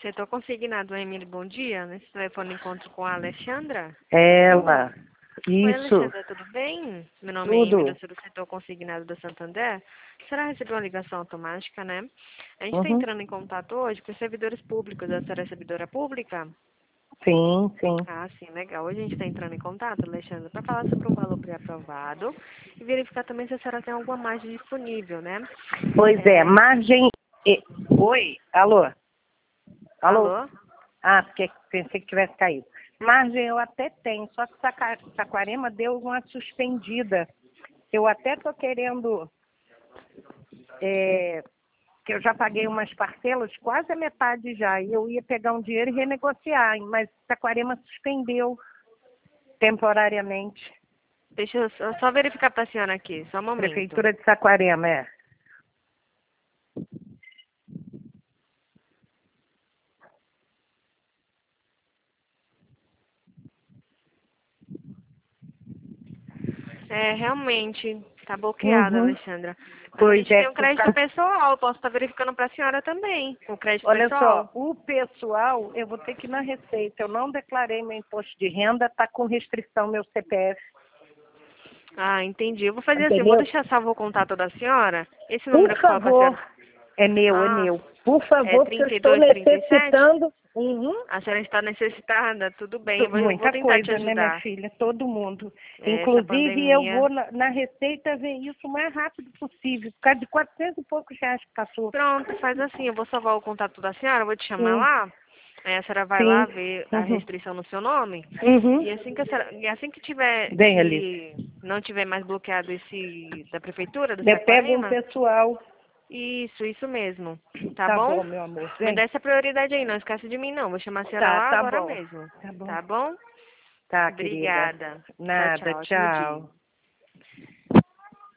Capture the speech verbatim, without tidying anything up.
Setor consignado, Emílio, bom dia. Nesse telefone encontro com a Alexandra. Ela. Oi, Isso. Alexandra, tudo bem? Meu nome é Tudo. Emílio, sou do setor consignado da Santander. Será recebeu uma ligação automática, né? A gente está Uhum. entrando em contato hoje com os servidores públicos. A senhora é servidora pública? Sim, sim. Ah, sim, legal. Hoje a gente está entrando em contato, Alexandra, para falar sobre um valor pré-aprovado e verificar também se a senhora tem alguma margem disponível, né? Pois é, É... margem. e- Oi, alô? Alô? Alô? Ah, porque pensei que tivesse caído. Margem eu até tenho, só que Saca- Saquarema deu uma suspendida. Eu até tô querendo. é, que eu já paguei umas parcelas, quase a metade já. E eu ia pegar um dinheiro e renegociar, mas Saquarema suspendeu temporariamente. Deixa eu só só verificar para a senhora aqui, só um momento. Prefeitura de Saquarema, é. É, realmente, tá bloqueado, Uhum. Alexandra. Mas a Pois gente é, tem um por crédito causa... pessoal, posso estar verificando para a senhora também, o crédito Olha só, pessoal. o pessoal, eu vou ter que ir na Receita. Eu não declarei meu imposto de renda, está com restrição meu C P F. Ah, entendi. Eu vou fazer assim, eu vou Entendeu? deixar salvo o contato da senhora. Esse Por número que fala para a favor, senhora. é meu, é Ah, meu. Por é favor, porque eu trinta e estou dois, trinta e sete. necessitando. Uhum. A senhora está necessitada, tudo bem, Tu- eu vou, eu vou Muita tentar te coisa, né, minha ajudar. filha? Todo mundo. É, essa Inclusive, eu pandemia. vou na, na Receita ver isso o mais rápido possível, por causa de quatrocentos e poucos reais que passou. Pronto, faz assim, eu vou salvar o contato da senhora, eu vou te chamar Sim, lá. Aí a senhora vai lá sim. ver a Uhum. restrição no seu nome. Uhum. E assim que, a senhora, e assim que tiver, Bem, Alice. que não tiver mais bloqueado esse da prefeitura do Eu pego um Saquarema, pessoal. isso, isso mesmo. Tá Tá bom? bom, meu amor. Me dá Vem. essa prioridade aí, não esquece de mim não. Vou chamar a senhora Tá, lá tá agora bom. mesmo. Tá bom. Tá bom? Tá, querida. Obrigada. Tchau, Nada, tchau. Ótimo dia. tchau.